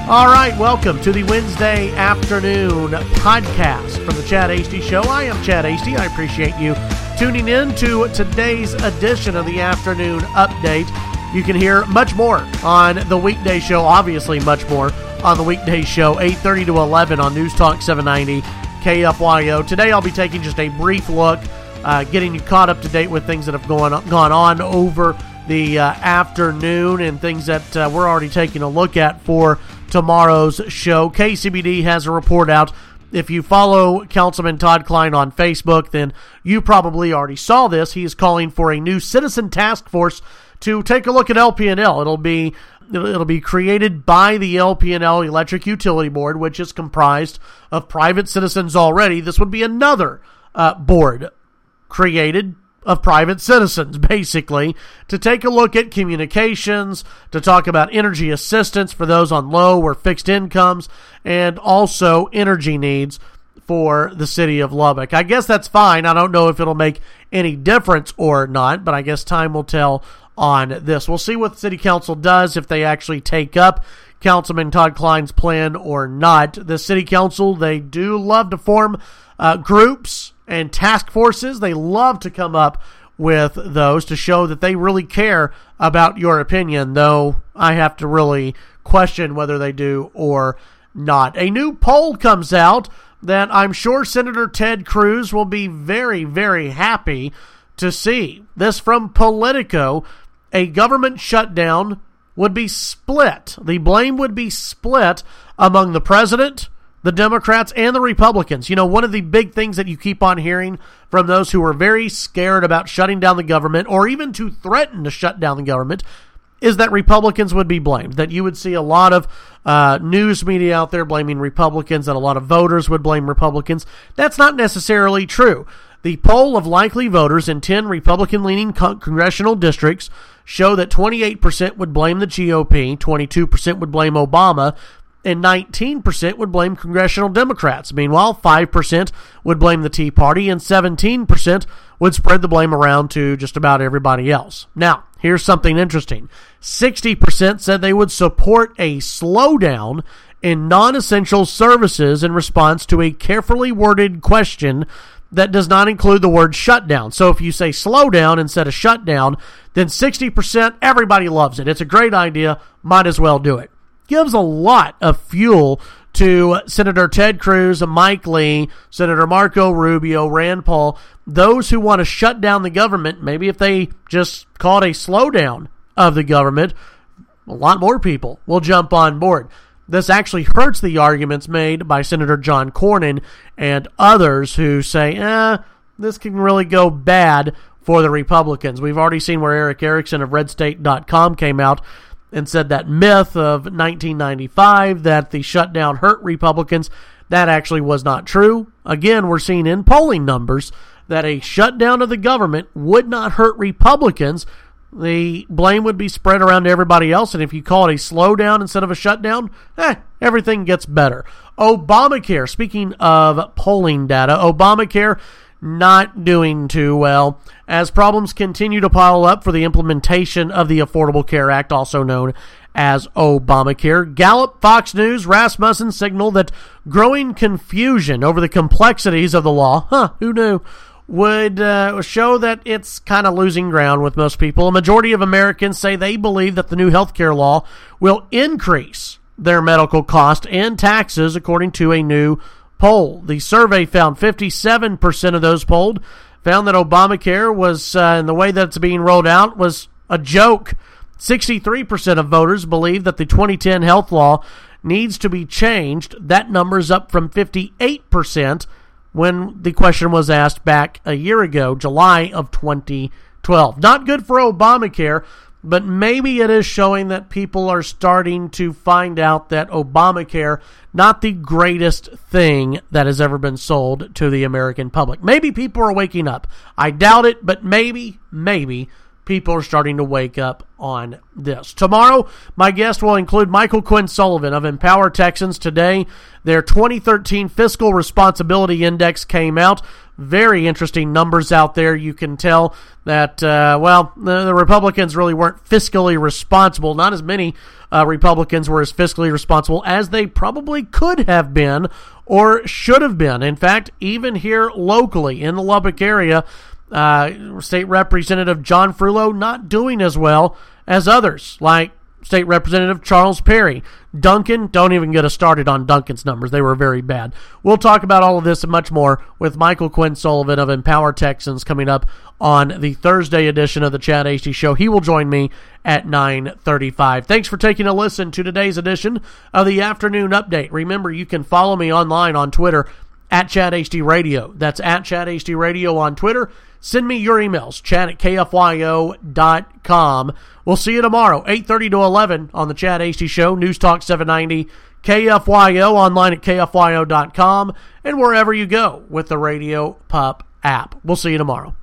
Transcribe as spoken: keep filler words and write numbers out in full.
All right, welcome to the Wednesday afternoon podcast from the Chad Hasty Show. I am Chad Hasty. I appreciate you tuning in to today's edition of the afternoon update. You can hear much more on the weekday show, obviously much more on the weekday show, eight thirty to eleven on News Talk seven ninety K F Y O. Today I'll be taking just a brief look, uh, getting you caught up to date with things that have gone, gone on over the uh, afternoon and things that uh, we're already taking a look at for tomorrow's show. K C B D has a report out. If you follow Councilman Todd Klein on Facebook, then you probably already saw this. He is calling for a new citizen task force to take a look at L P N L. It'll be it'll be created by the L P N L Electric Utility Board, which is comprised of private citizens already. This would be another uh, board created of private citizens, basically, to take a look at communications, to talk about energy assistance for those on low or fixed incomes, and also energy needs for the city of Lubbock. I guess that's fine. I don't know if it'll make any difference or not, but I guess time will tell on this. We'll see what the city council does, if they actually take up Councilman Todd Klein's plan or not. The city council, they do love to form uh, groups and task forces. They love to come up with those to show that they really care about your opinion, though I have to really question whether they do or not. A new poll comes out that I'm sure Senator Ted Cruz will be very, very happy to see. This from Politico. A government shutdown would be split. The blame would be split among the president, the Democrats, and the Republicans. You know, one of the big things that you keep on hearing from those who are very scared about shutting down the government, or even to threaten to shut down the government, is that Republicans would be blamed. That you would see a lot of uh, news media out there blaming Republicans, that a lot of voters would blame Republicans. That's not necessarily true. The poll of likely voters in ten Republican-leaning con- congressional districts show that twenty-eight percent would blame the G O P, twenty-two percent would blame Obama, and nineteen percent would blame congressional Democrats. Meanwhile, five percent would blame the Tea Party, and seventeen percent would spread the blame around to just about everybody else. Now, here's something interesting. sixty percent said they would support a slowdown in non-essential services in response to a carefully worded question that does not include the word shutdown. So if you say slowdown instead of shutdown, then sixty percent, everybody loves it. It's a great idea. Might as well do it. Gives a lot of fuel to Senator Ted Cruz, Mike Lee, Senator Marco Rubio, Rand Paul, those who want to shut down the government. Maybe if they just call it a slowdown of the government, a lot more people will jump on board. This actually hurts the arguments made by Senator John Cornyn and others who say, eh, this can really go bad for the Republicans. We've already seen where Eric Erickson of red state dot com came out and said that myth of nineteen ninety-five that the shutdown hurt Republicans. That actually was not true. Again, we're seeing in polling numbers that a shutdown of the government would not hurt Republicans. The blame would be spread around to everybody else, and if you call it a slowdown instead of a shutdown, eh, everything gets better. Obamacare, speaking of polling data, Obamacare not doing too well as problems continue to pile up for the implementation of the Affordable Care Act, also known as Obamacare. Gallup, Fox News, Rasmussen signal that growing confusion over the complexities of the law, huh, who knew, would uh, show that it's kind of losing ground with most people. A majority of Americans say they believe that the new health care law will increase their medical cost and taxes, according to a new poll. The survey found fifty-seven percent of those polled found that Obamacare was, uh, in the way that it's being rolled out, was a joke. sixty-three percent of voters believe that the twenty ten health law needs to be changed. That number's up from fifty-eight percent when the question was asked back a year ago, July of twenty twelve. Not good for Obamacare, but maybe it is showing that people are starting to find out that Obamacare, not the greatest thing that has ever been sold to the American public. Maybe people are waking up. I doubt it, but maybe, maybe people are starting to wake up on this. Tomorrow, my guest will include Michael Quinn Sullivan of Empower Texans. Today, their twenty thirteen Fiscal Responsibility Index came out. Very interesting numbers out there. You can tell that, uh, well, the, the Republicans really weren't fiscally responsible. Not as many uh, Republicans were as fiscally responsible as they probably could have been or should have been. In fact, even here locally in the Lubbock area, uh, State Representative John Frullo not doing as well as others, like State Representative Charles Perry. Duncan, don't even get us started on Duncan's numbers. They were very bad. We'll talk about all of this and much more with Michael Quinn Sullivan of Empower Texans coming up on the Thursday edition of the Chad Hasty Show. He will join me at nine thirty-five. Thanks for taking a listen to today's edition of the Afternoon Update. Remember, you can follow me online on Twitter at Chad Hasty Radio. That's at Chad Hasty Radio on Twitter. Send me your emails, chad at K F Y O dot com. We'll see you tomorrow, eight thirty to eleven on the Chad Hasty Show, News Talk seven ninety, K F Y O, online at K F Y O dot com, and wherever you go with the Radio Pup app. We'll see you tomorrow.